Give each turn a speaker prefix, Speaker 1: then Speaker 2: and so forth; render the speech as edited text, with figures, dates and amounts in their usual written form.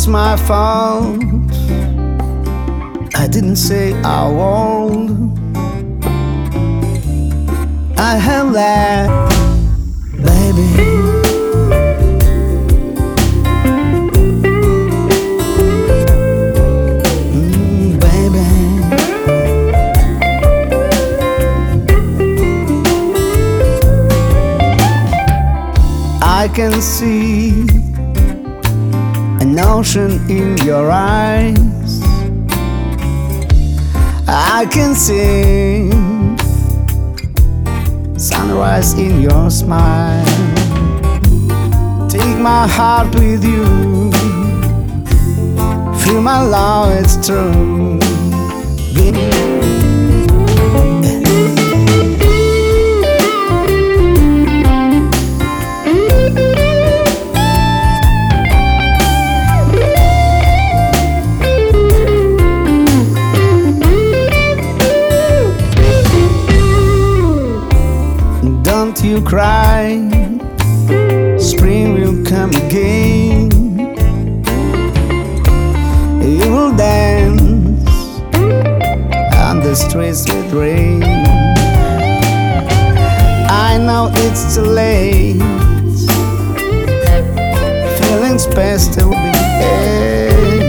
Speaker 1: my fault. I didn't say I won't. I have that, baby. I can see an ocean in your eyes. I can see sunrise in your smile. Take my heart with you. Feel my love, it's true. Don't you cry, spring will come again. You will dance on the streets with rain. I know it's too late, feelings past will be the end.